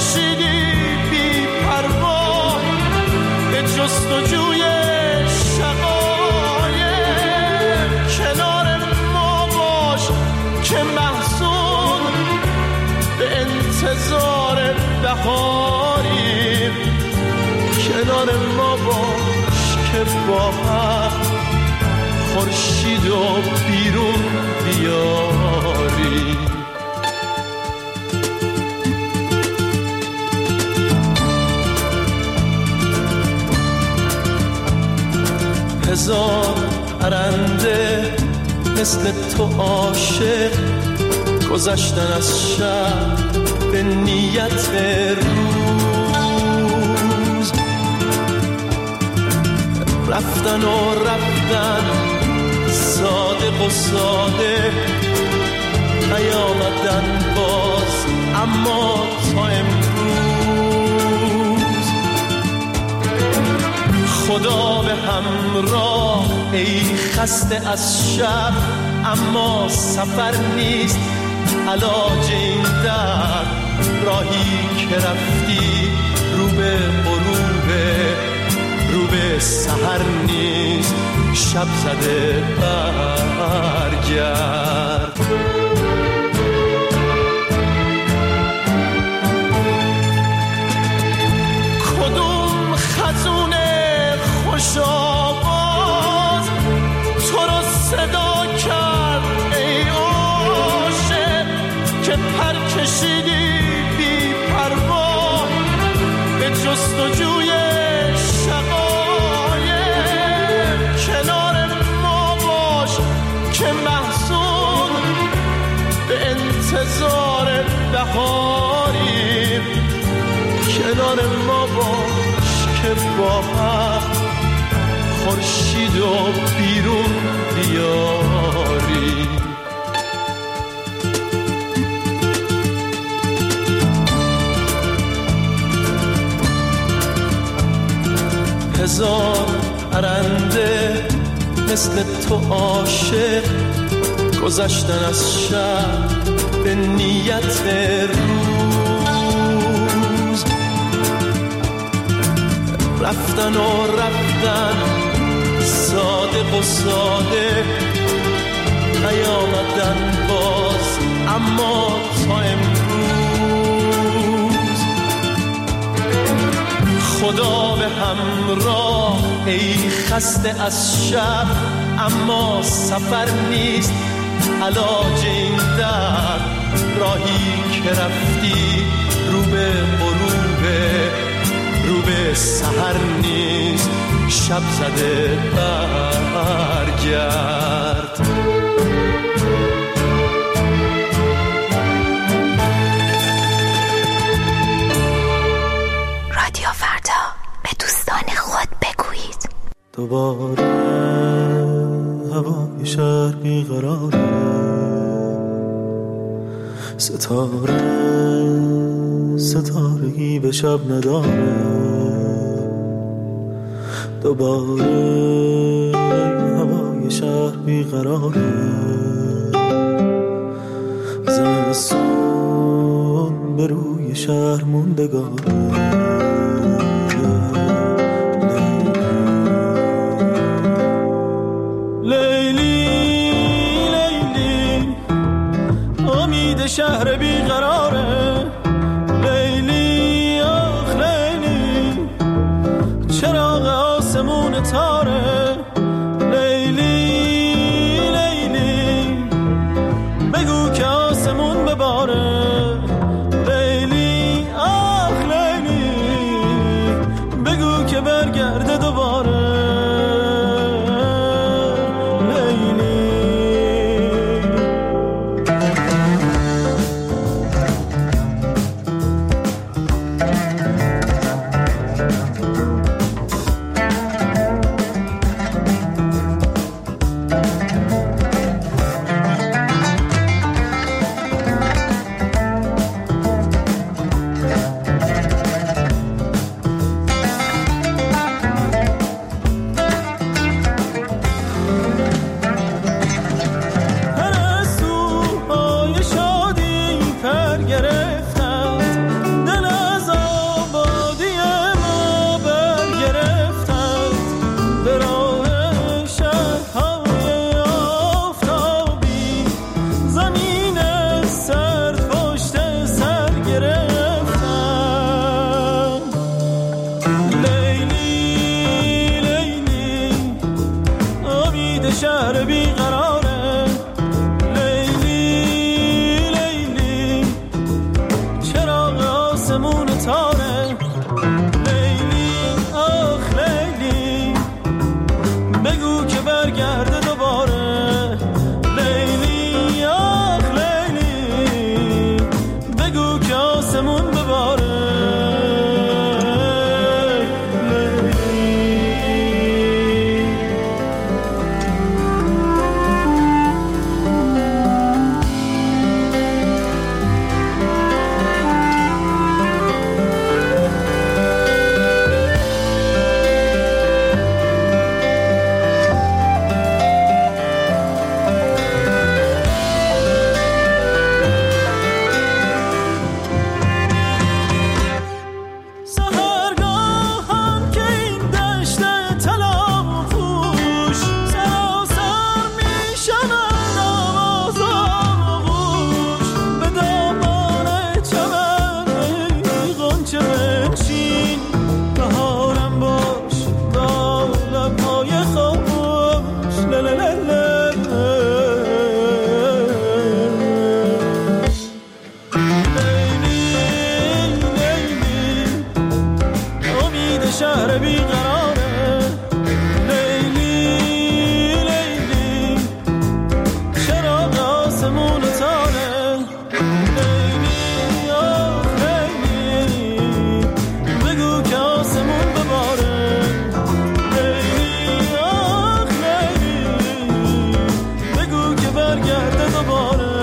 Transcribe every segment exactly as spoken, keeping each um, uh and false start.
کشیدی بی پروا به جستجوی شقایق. کنار ما باش که محزون به انتظار بهاریم. کنار ما باش که با هم خورشید و بیرون بیاریم. هزار پرنده مثل تو عاشق گذشتن از شب به نیت روز. رفتن و رفتن صادق و ساده نیامدن باز اما تا امروز. خدا به همراه ای خسته از شب اما سفر نیست علاج این درد. راهی که رفتی رو به غروبه رو به سحر نیست شب زده برگرد. کدوم خزون خوش آواز تو رو صدا کرد ای عاشق که پر کشیدی بی پروا به جستجوی شقایق. کنار ما باش که محزون به انتظار بهاریم. کنار ما باش که با هم خورشید و بیرون بیاریم. هزار پرنده مثل تو عاشق گذشتن از شب به نیت روز. رفتن و رفتن صادق و ساده نیامدن باز اما تا امروز. خدا به همراه ای خسته از شب اما سفر نیست علاج این درد. راهی که رفتی رو به غروبه رو به سحر نیست شب زده برگرد. رادیو فردا به دوستان خود بگویید. دوباره هوای شهر بیقراره، ستاره ستارگی به شب نداره. دوباره هوای شهر بیقراره، زمستون به روی شهر موندگاره. شهر بیقراره، لیلی آخ لیلی، چراغ آسمون تاره. لیلی لیلی، بگو که آسمون بباره. لیلی آخ لیلی، بگو که برگرده دوباره. شهر بیقراره. لیلی لیلی چراغ آسمون تاره. لیلی آخ لیلی بگو که برگرده دوباره. لیلی آخ لیلی بگو که آسمون بباره. شهر بیقراره. لیلی لیلی چراغ آسمون تاره. لیلی آخ لیلی بگو که آسمون بباره. لیلی آخ لیلی بگو که برگرده دوباره.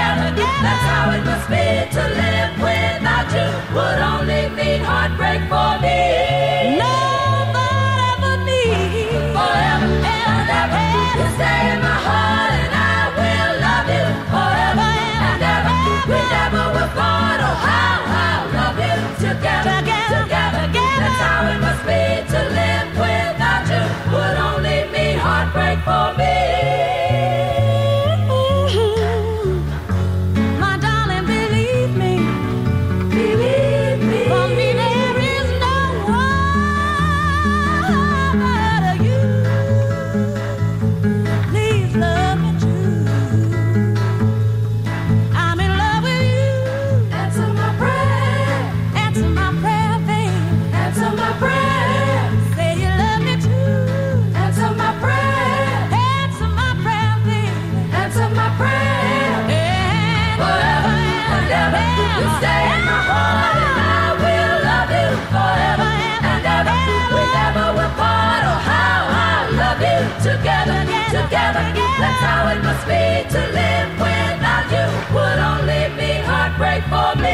That's how it must be to live without you. Would only mean heartbreak for me. promised me to live without you would only be heartbreak for me.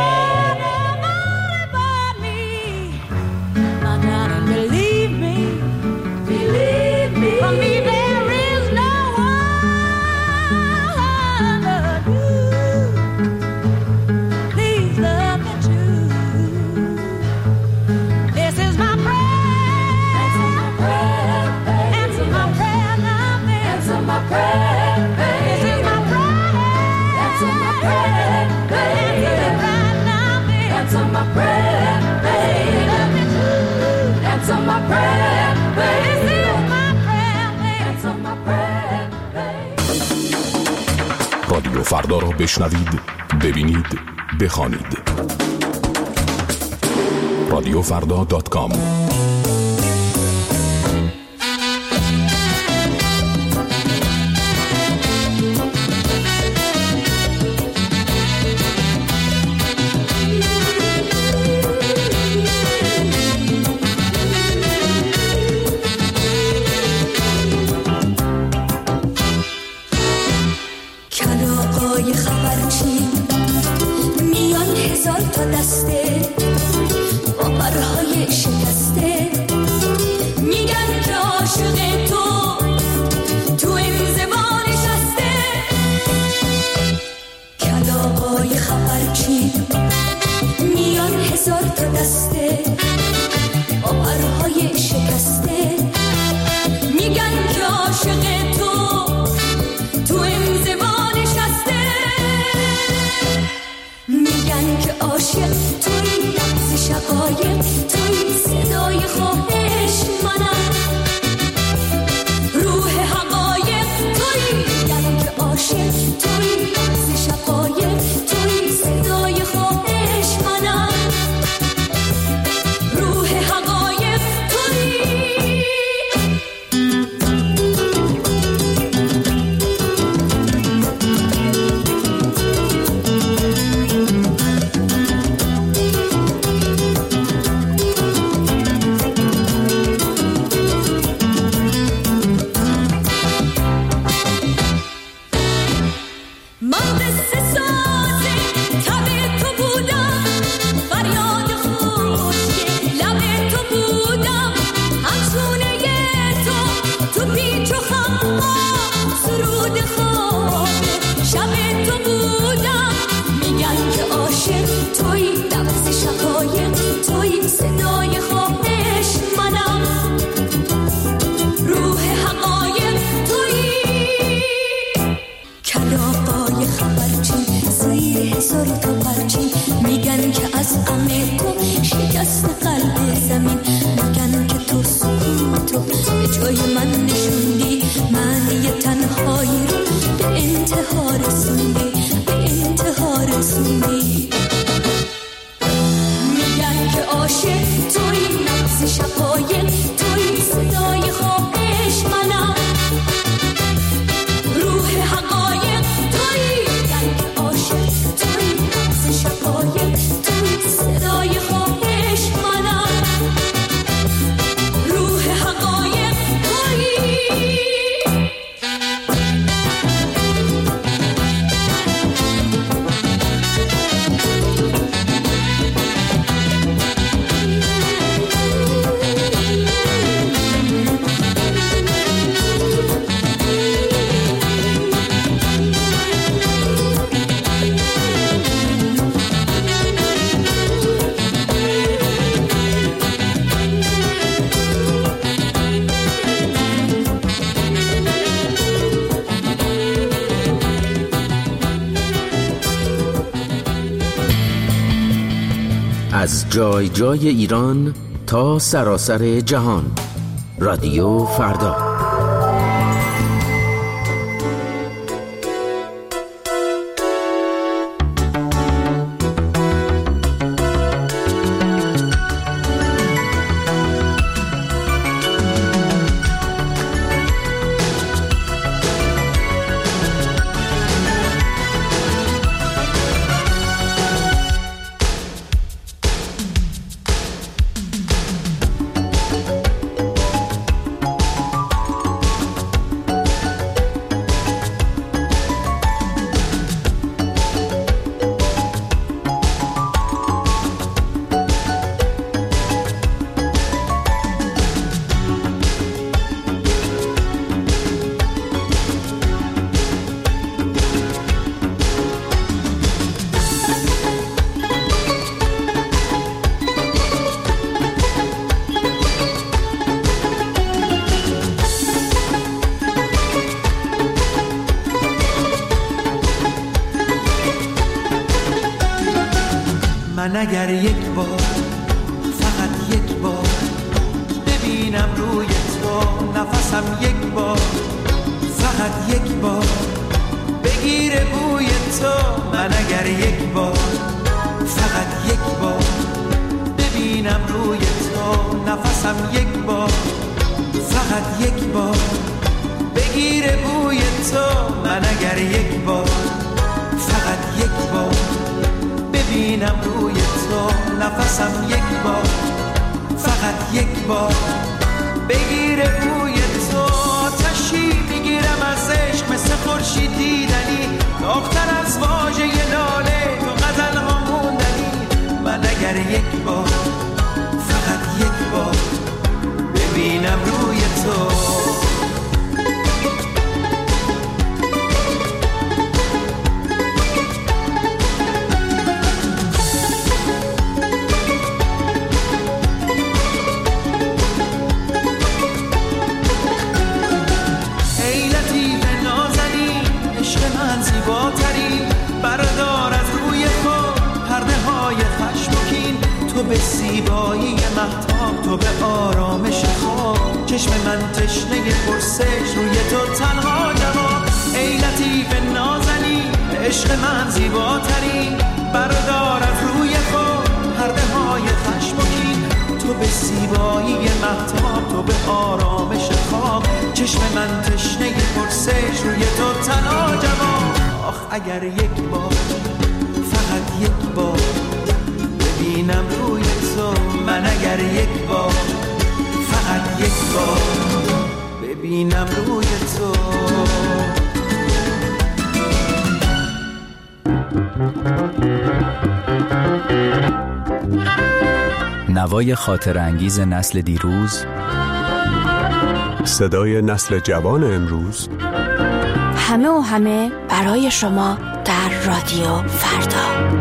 رادیو فردا را بشنوید، ببینید، بخوانید. رادیو فردا دات کام. از جای جای ایران تا سراسر جهان. رادیو فردا. من اگر یک بار، فقط یک بار ببینم روی تو نفسم، یک بار فقط یک بار بگیره بوی تو، من اگر یک بار، فقط یک بار ببینم روی تو نفسم، یک بار فقط یک بار بگیره بوی تو، من اگر یک بار، فقط یک بار ببینم روی تو نفسم، یک بار فقط یک بار بگیره بوی تو، آتشی میگیرم از عشق مثل خورشید دیدنی، داغ‌تر از واژه لاله تو غزل‌ها موندنی، من اگر یک بار، فقط یک بار ببینم روی تو. به زیبایی مهتاب، تو به آرامش خواب، چشم من تشنه پرسش، روی تو تنها جواب. ای لطیف نازنین، عشق من زیباترین، بردار از روی خود پرده های خشم و کین، تو به زیبایی مهتاب، تو به آرامش خواب، چشم من تشنه پرسش، روی تو تنها جواب. آخ اگر یک بار، فقط یک بار ببینم روی تو، من اگر یک بار، فقط یک بار ببینم روی تو. نوای خاطر انگیز نسل دیروز، صدای نسل جوان امروز، همه و همه برای شما در رادیو فردا.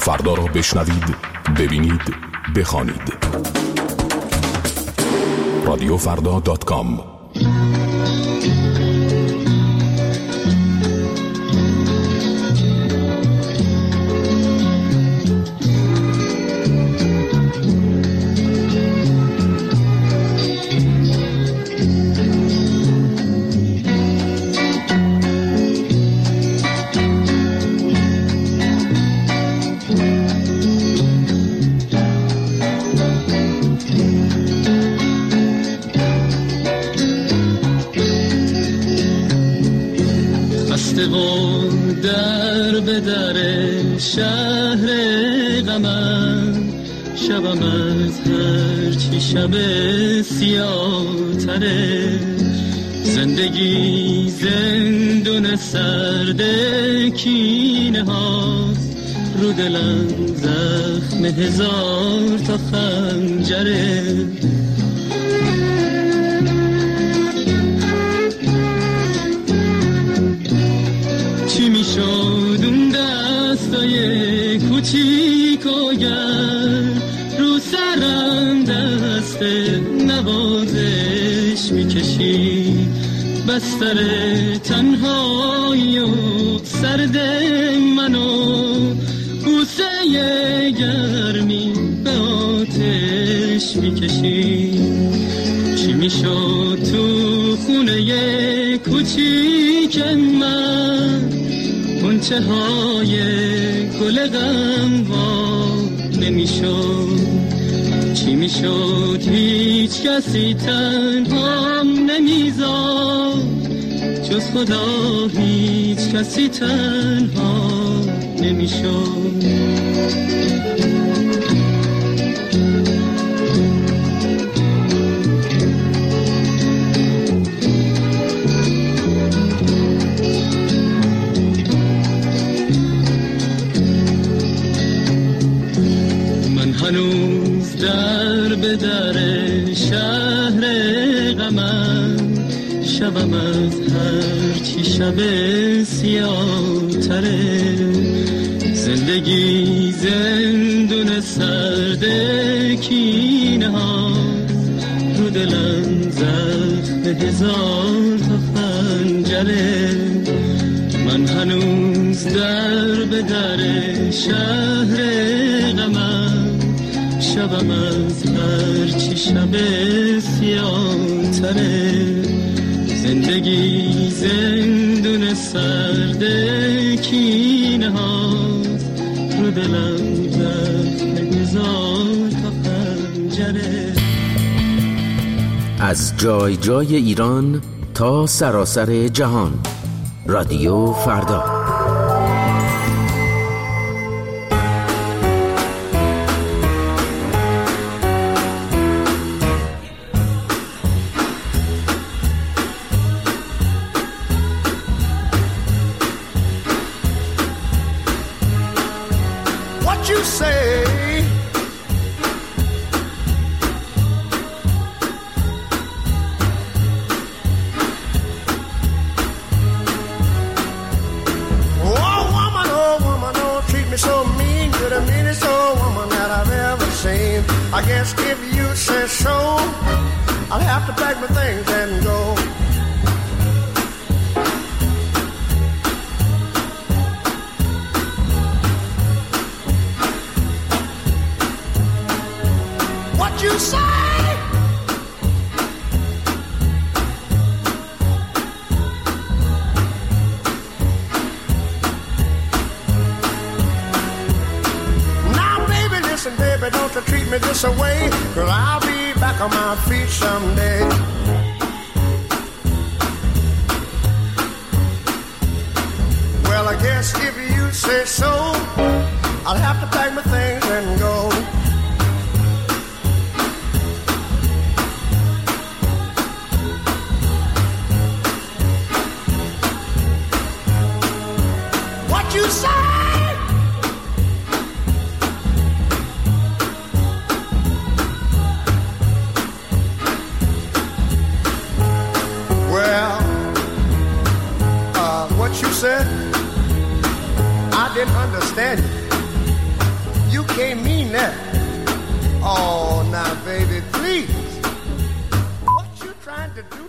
فردا را بشنوید، ببینید، بخوانید. رادیو فردا دات کام. در به در شهر غمم، شبم از هر چی شب سیاه تره. زندگی زندون سرد کینه هاست، رو دلم زخم هزار تا خنجره. چی می شد اون دستای کوچیک و گرم، رو سرم دست نوازش می کشی. بستر تنهایی و سرد منو، بوسه گرمی به آتش می کشی. چی می شد تو خونه کوچیک من، غنچه های گل غم وا نمی شد. چی می شد هیچ کسی تنهام نمی زاد، جز خدا هیچ کسی تنها نمی شد. هنوز در به در شهر غمم، شبم از هر چی شب سیاه تره. زندگی زندون سرد کینه هاست، رو دلم زخم هزار تا خنجره. من هنوز در به در شهر غمم، شبم از هر چی شب سیاه تره. زندگی زندون سرد کینه هاست، رو دلم زخم هزار تا خنجره. از جای جای ایران تا سراسر جهان، رادیو فردا. You say oh woman, oh woman, don't treat me so mean. You're the meanest old woman that I've ever seen. I guess if you say so, I'll have to pack my things and go. You say now baby, listen baby, don't you treat me this away, 'cause I'll be back on my feet someday. Well, I guess if you say so, I'll have to pack my things and go. You say well, uh, what you said, I didn't understand you. can't mean that. Oh, now, baby, please. What you trying to do